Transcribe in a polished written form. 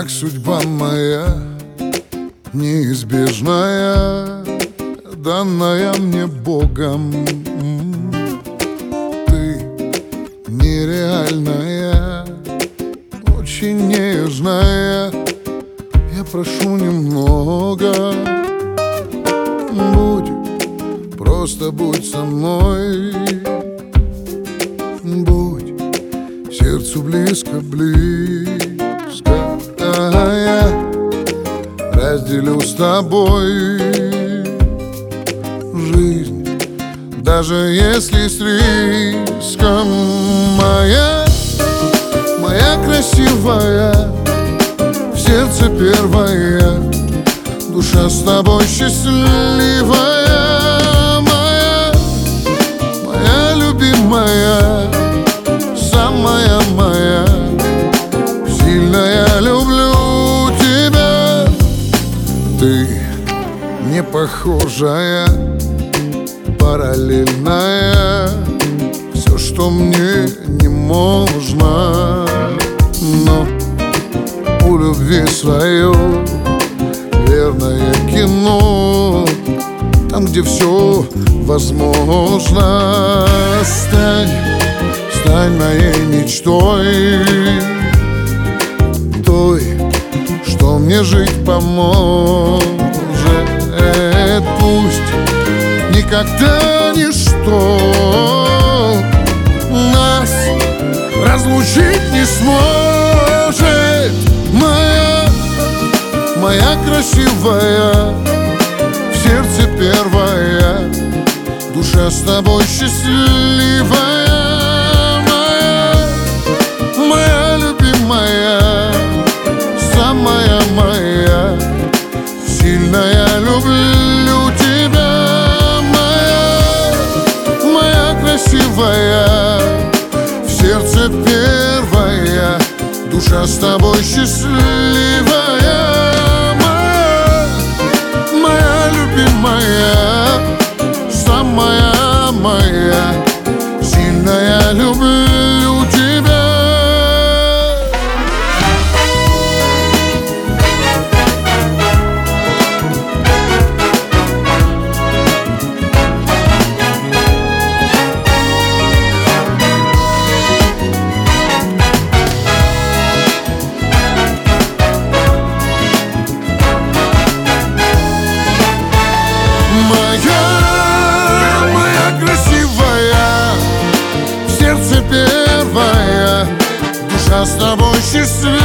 как судьба моя, неизбежная, данная мне Богом. Ты нереальная, очень нежная. Я прошу немного, просто будь со мной. Будь сердцу близко, а я разделю с тобой жизнь, даже если с риском. Моя красивая, в сердце первая, душа с тобой счастливая. Моя любимая, самая моя, сильно я люблю тебя. Ты не похожая, параллельная, все, что мне не можно. Но у любви свое верное кино, там, где все возможно. Стань моей мечтой, той, что мне жить поможет. Пусть никогда ничто нас разлучить не сможет. Моя красивая, в сердце первая, душа с тобой счастливая. Моя любимая, самая моя, сильно я люблю тебя. Моя красивая, в сердце первая, душа с тобой счастливая. Моя любимая, самая моя, сильно я люблю тебя. Моя красивая, в сердце первая, душа с тобой счастливая.